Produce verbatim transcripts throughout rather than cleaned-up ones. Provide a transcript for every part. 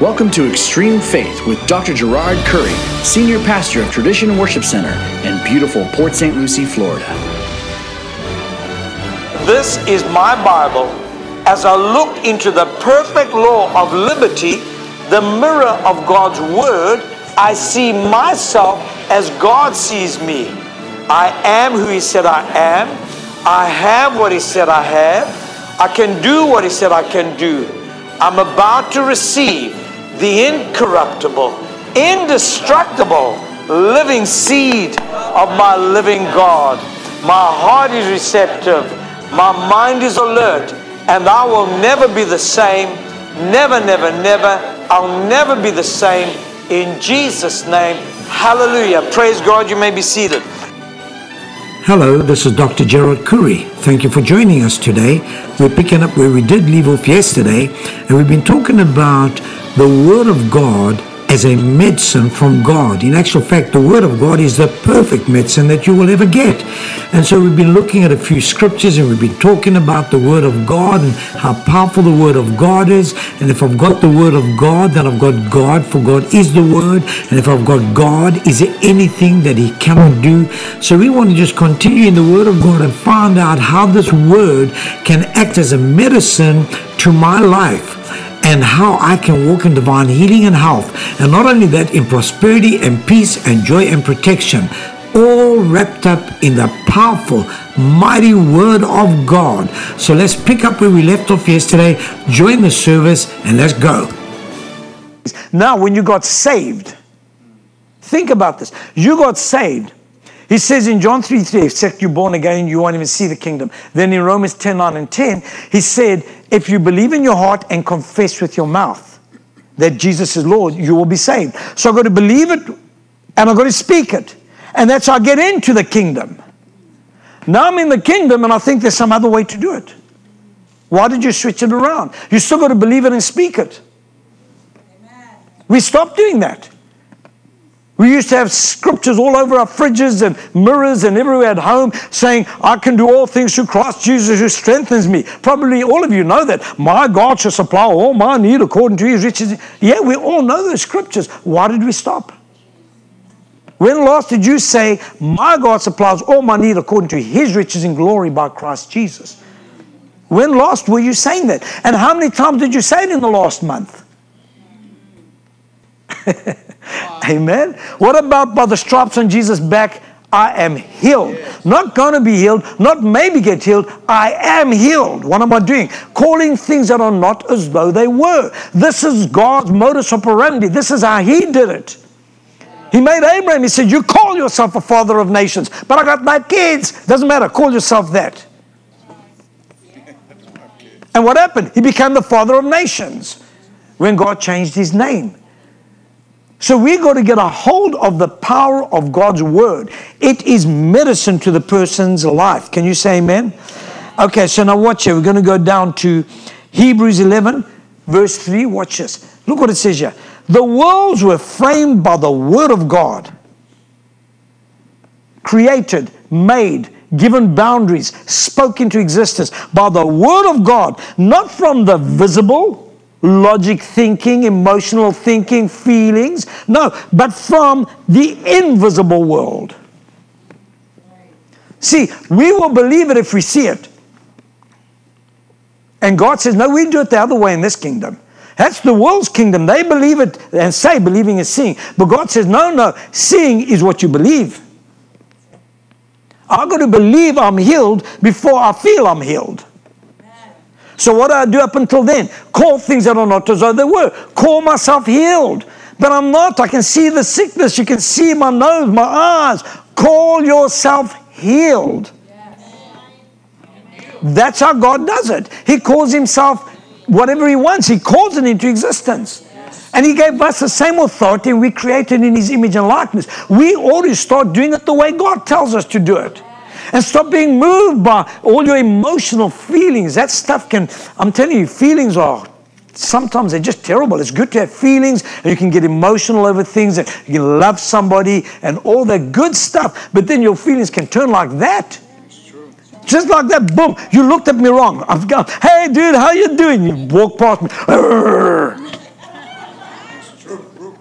Welcome to Extreme Faith with Doctor Gerard Curry, Senior Pastor of Tradition Worship Center in beautiful Port Saint Lucie, Florida. This is my Bible. As I look into the perfect law of liberty, the mirror of God's Word, I see myself as God sees me. I am who He said I am. I have what He said I have. I can do what He said I can do. I'm about to receive the incorruptible, indestructible, living seed of my living God. My heart is receptive. My mind is alert. And I will never be the same. Never, never, never. I'll never be the same. In Jesus' name, hallelujah. Praise God. You may be seated. Hello, this is Doctor Gerard Curry. Thank you for joining us today. We're picking up where we did leave off yesterday, and we've been talking about the Word of God as a medicine from God. In actual fact, the Word of God is the perfect medicine that you will ever get. And so we've been looking at a few scriptures, and we've been talking about the Word of God and how powerful the Word of God is. And if I've got the Word of God, then I've got God, for God is the Word. And if I've got God, is there anything that He cannot do? So we want to just continue in the Word of God and find out how this Word can act as a medicine to my life, and how I can walk in divine healing and health. And not only that, in prosperity and peace and joy and protection, all wrapped up in the powerful, mighty Word of God. So let's pick up where we left off yesterday, join the service, and let's go. Now, when you got saved, think about this. You got saved. He says in John three three, except you're born again, you won't even see the kingdom. Then in Romans ten nine and ten, he said, if you believe in your heart and confess with your mouth that Jesus is Lord, you will be saved. So I've got to believe it and I've got to speak it. And that's how I get into the kingdom. Now I'm in the kingdom and I think there's some other way to do it. Why did you switch it around? You still got to believe it and speak it. Amen. We stopped doing that. We used to have scriptures all over our fridges and mirrors and everywhere at home saying, I can do all things through Christ Jesus who strengthens me. Probably all of you know that. My God shall supply all my need according to His riches. Yeah, we all know those scriptures. Why did we stop? When last did you say, my God supplies all my need according to His riches in glory by Christ Jesus? When last were you saying that? And how many times did you say it in the last month? Amen. What about by the stripes on Jesus' back, I am healed? Yes. Not going to be healed, not maybe get healed. I am healed. What am I doing? Calling things that are not as though they were. This is God's modus operandi. This is how He did it. He made Abraham. He said, you call yourself a father of nations, but I got my kids. Doesn't matter. Call yourself that. And what happened? He became the father of nations when God changed His name. So we got to get a hold of the power of God's Word. It is medicine to the person's life. Can you say amen? Okay, so now watch here. We're going to go down to Hebrews eleven, verse three. Watch this. Look what it says here. The worlds were framed by the Word of God. Created, made, given boundaries, spoke into existence by the Word of God, not from the visible, logic thinking, emotional thinking, feelings. No, but from the invisible world. See, we will believe it if we see it. And God says, no, we do it the other way in this kingdom. That's the world's kingdom. They believe it and say believing is seeing. But God says, no, no, seeing is what you believe. I've got to believe I'm healed before I feel I'm healed. So what do I do up until then? Call things that are not as though they were. Call myself healed. But I'm not. I can see the sickness. You can see my nose, my eyes. Call yourself healed. That's how God does it. He calls Himself whatever He wants. He calls it into existence. And He gave us the same authority, and we created in His image and likeness. We ought to start doing it the way God tells us to do it. And stop being moved by all your emotional feelings. That stuff can, I'm telling you, feelings are, sometimes they're just terrible. It's good to have feelings, and you can get emotional over things, and you can love somebody, and all that good stuff. But then your feelings can turn like that. Just like that, boom, you looked at me wrong. I've gone, hey dude, how you doing? You walk past me. Arr.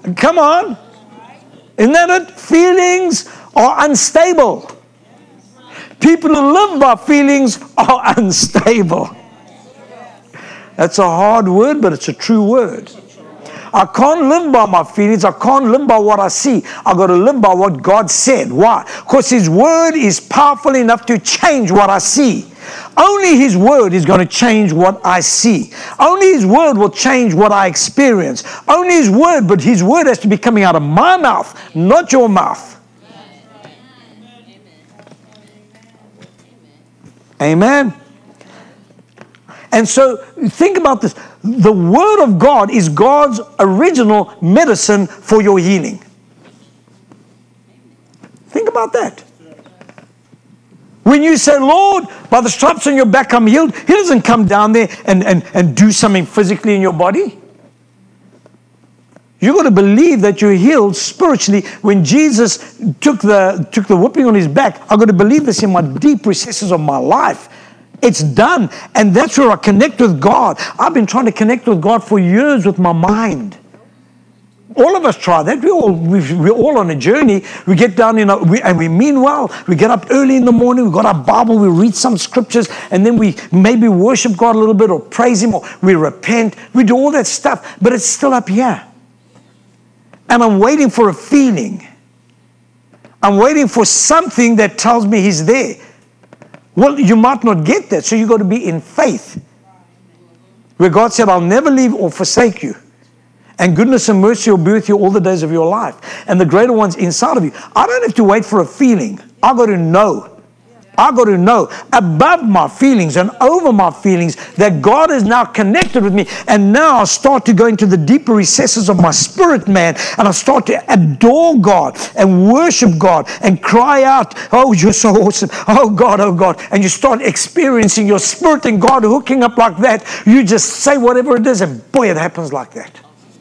Come on. Isn't that it? Feelings are unstable. People who live by feelings are unstable. That's a hard word, but it's a true word. I can't live by my feelings. I can't live by what I see. I've got to live by what God said. Why? Because His Word is powerful enough to change what I see. Only His Word is going to change what I see. Only His Word will change what I experience. Only His Word, but His Word has to be coming out of my mouth, not your mouth. Amen. And so think about this. The Word of God is God's original medicine for your healing. Think about that. When you say, Lord, by the stripes on your back I'm healed, He doesn't come down there and, and, and do something physically in your body. You've got to believe that you're healed spiritually. When Jesus took the, took the whipping on His back, I've got to believe this in my deep recesses of my life. It's done. And that's where I connect with God. I've been trying to connect with God for years with my mind. All of us try that. We all, we're all on a journey. We get down in a, we, and we mean well. We get up early in the morning. We've got our Bible. We read some scriptures. And then we maybe worship God a little bit or praise Him or we repent. We do all that stuff. But it's still up here. And I'm waiting for a feeling. I'm waiting for something that tells me He's there. Well, you might not get that. So you've got to be in faith. Where God said, I'll never leave or forsake you. And goodness and mercy will be with you all the days of your life. And the greater one's inside of you. I don't have to wait for a feeling. I've got to know. I've got to know above my feelings and over my feelings that God is now connected with me. And now I start to go into the deeper recesses of my spirit, man. And I start to adore God and worship God and cry out, oh, you're so awesome. Oh, God, oh, God. And you start experiencing your spirit and God hooking up like that. You just say whatever it is and boy, it happens like that.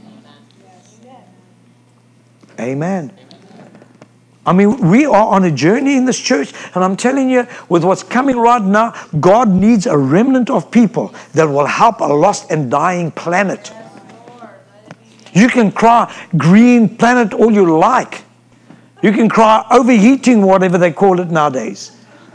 Amen. I mean, we are on a journey in this church, and I'm telling you, with what's coming right now, God needs a remnant of people that will help a lost and dying planet. You can cry green planet all you like. You can cry overheating, whatever they call it nowadays.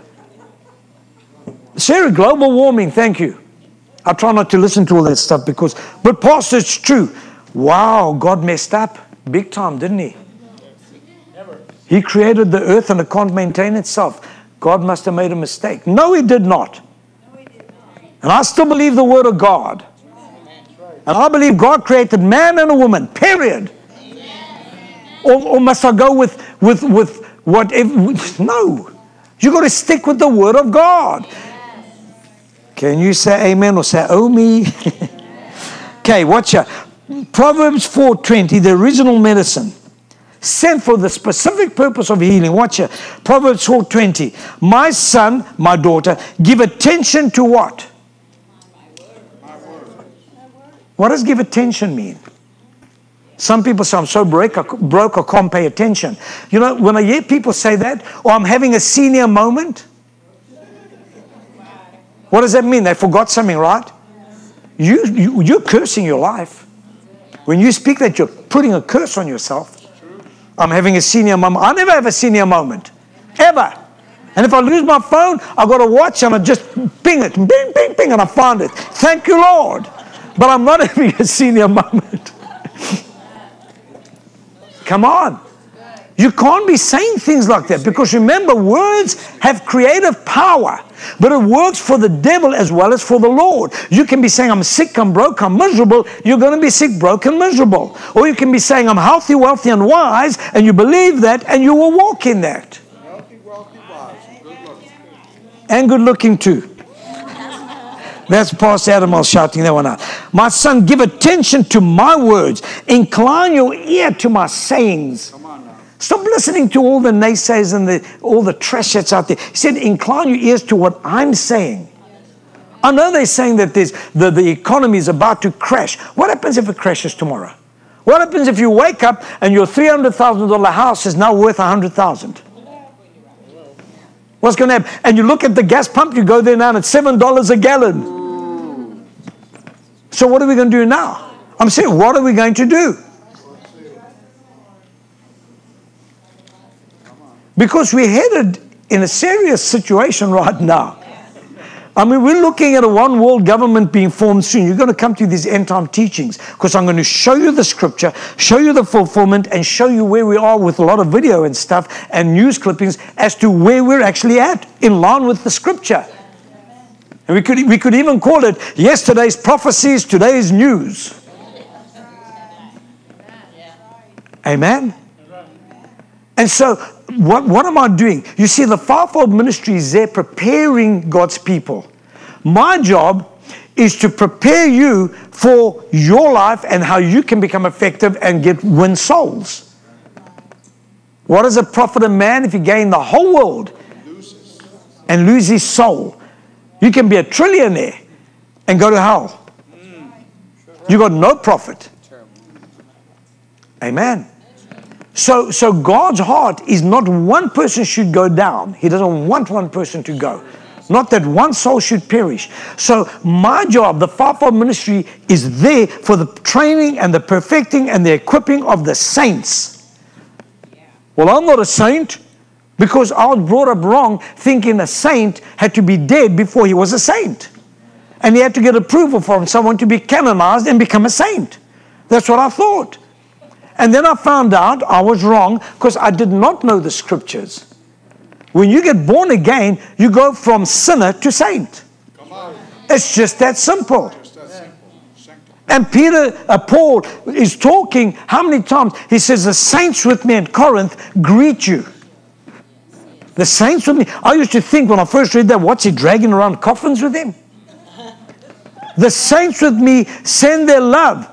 Sarah, global warming, thank you. I try not to listen to all that stuff because, but Pastor, it's true. Wow, God messed up big time, didn't He? He created the earth and it can't maintain itself. God must have made a mistake. No, He did not. And I still believe the Word of God. And I believe God created man and a woman, period. Or, or must I go with, with, with whatever? No. You've got to stick with the Word of God. Can you say amen or say, oh me? Okay, watch out. Proverbs four twenty, the original medicine. Sent for the specific purpose of healing. Watch it. Proverbs four twenty. My son, my daughter, give attention to what? What does give attention mean? Some people say, I'm so broke, I, broke, I can't pay attention. You know, when I hear people say that, or I'm having a senior moment, what does that mean? They forgot something, right? You, you, you're cursing your life. When you speak that, you're putting a curse on yourself. I'm having a senior moment. I never have a senior moment. Ever. And if I lose my phone, I've got to watch and I just ping it. Bing, bing, bing, and I found it. Thank you, Lord. But I'm not having a senior moment. Come on. You can't be saying things like that because remember, words have creative power. But it works for the devil as well as for the Lord. You can be saying, I'm sick, I'm broke, I'm miserable. You're going to be sick, broke, and miserable. Or you can be saying, I'm healthy, wealthy, and wise. And you believe that and you will walk in that. Healthy, wealthy, wise, good looking. And good looking too. That's Pastor Adam I was shouting that one out. My son, give attention to my words. Incline your ear to my sayings. Stop listening to all the naysayers and the, all the trash that's out there. He said, incline your ears to what I'm saying. I know they're saying that there's, the, the economy is about to crash. What happens if it crashes tomorrow? What happens if you wake up and your three hundred thousand dollars house is now worth one hundred thousand dollars? What's going to happen? And you look at the gas pump, you go there now and it's seven dollars a gallon. So what are we going to do now? I'm saying, what are we going to do? Because we're headed in a serious situation right now. I mean, we're looking at a one world government being formed soon. You're going to come to these end time teachings because I'm going to show you the scripture, show you the fulfillment, and show you where we are with a lot of video and stuff and news clippings as to where we're actually at in line with the scripture. And we could, we could even call it yesterday's prophecies, today's news. Amen? And so, what, what am I doing? You see, the fivefold ministry is there preparing God's people. My job is to prepare you for your life and how you can become effective and get win souls. What does it profit a man if he gain the whole world and lose his soul? You can be a trillionaire and go to hell. You got no profit. Amen. So, so God's heart is not one person should go down. He doesn't want one person to go. Not that one soul should perish. So my job, the fivefold ministry, is there for the training and the perfecting and the equipping of the saints. Well, I'm not a saint because I was brought up wrong thinking a saint had to be dead before he was a saint. And he had to get approval from someone to be canonized and become a saint. That's what I thought. And then I found out I was wrong because I did not know the scriptures. When you get born again, you go from sinner to saint. Come on. It's just that simple. Just that simple. And Peter, uh, Paul is talking, how many times? He says, the saints with me in Corinth greet you. The saints with me. I used to think when I first read that, what's he dragging around coffins with him? The saints with me send their love.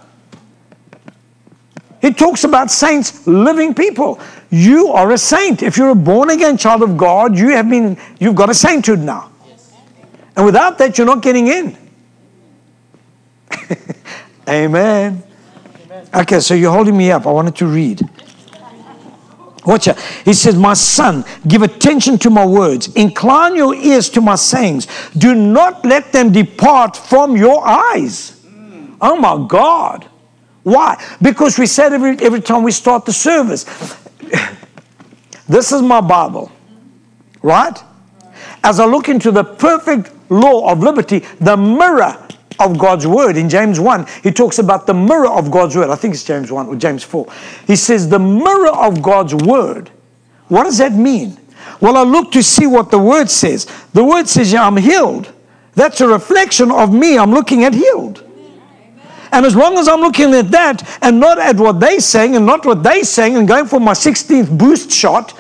It talks about saints, living people. You are a saint. If you're a born-again child of God, you have been, you've got a sainthood now. And without that, you're not getting in. Amen. Okay, so you're holding me up. I wanted to read. Watch out. He says, my son, give attention to my words. Incline your ears to my sayings. Do not let them depart from your eyes. Oh my God. Why? Because we said every, every time we start the service, this is my Bible, right? As I look into the perfect law of liberty, the mirror of God's word. In James one, he talks about the mirror of God's word. I think it's James one or James four. He says the mirror of God's word. What does that mean? Well, I look to see what the word says. The word says, yeah, I'm healed. That's a reflection of me. I'm looking at healed. And as long as I'm looking at that and not at what they're saying and not what they're saying and going for my sixteenth boost shot,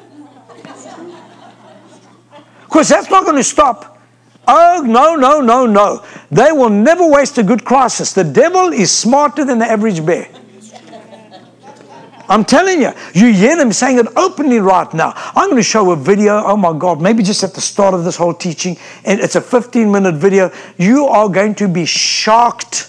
because that's not going to stop. Oh, no, no, no, no. They will never waste a good crisis. The devil is smarter than the average bear. I'm telling you, you hear them saying it openly right now. I'm going to show a video, oh my God, maybe just at the start of this whole teaching, and it's a fifteen minute video. You are going to be shocked.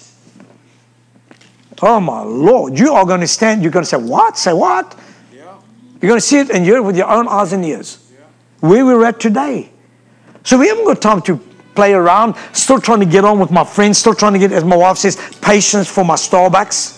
Oh my Lord, you are going to stand, you're going to say, what? Say what? Yeah. You're going to see it and hear it with your own eyes and ears. Yeah. Where we're at today. So we haven't got time to play around, still trying to get on with my friends, still trying to get, as my wife says, patience for my Starbucks.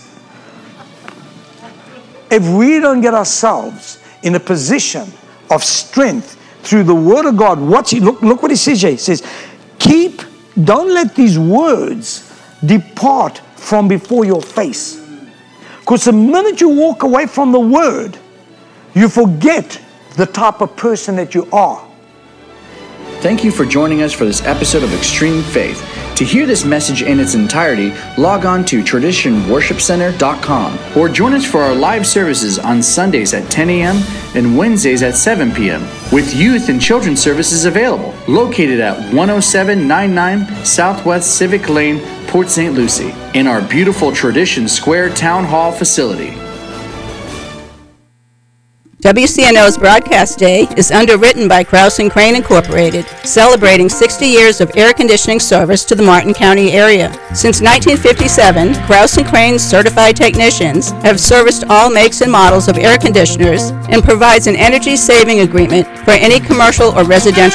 If we don't get ourselves in a position of strength through the Word of God, watch it, look, look what he says here. He says, keep, don't let these words depart from before your face. Because the minute you walk away from the Word, you forget the type of person that you are. Thank you for joining us for this episode of Extreme Faith. To hear this message in its entirety, log on to tradition worship center dot com or join us for our live services on Sundays at ten a.m. and Wednesdays at seven p.m. with youth and children's services available, located at one oh seven ninety-nine Southwest Civic Lane, Port Saint Lucie, in our beautiful Tradition Square Town Hall facility. W C N O's Broadcast Day is underwritten by Krause and Crane Incorporated, celebrating sixty years of air conditioning service to the Martin County area. Since nineteen fifty-seven, Krause and Crane's certified technicians have serviced all makes and models of air conditioners and provides an energy saving agreement for any commercial or residential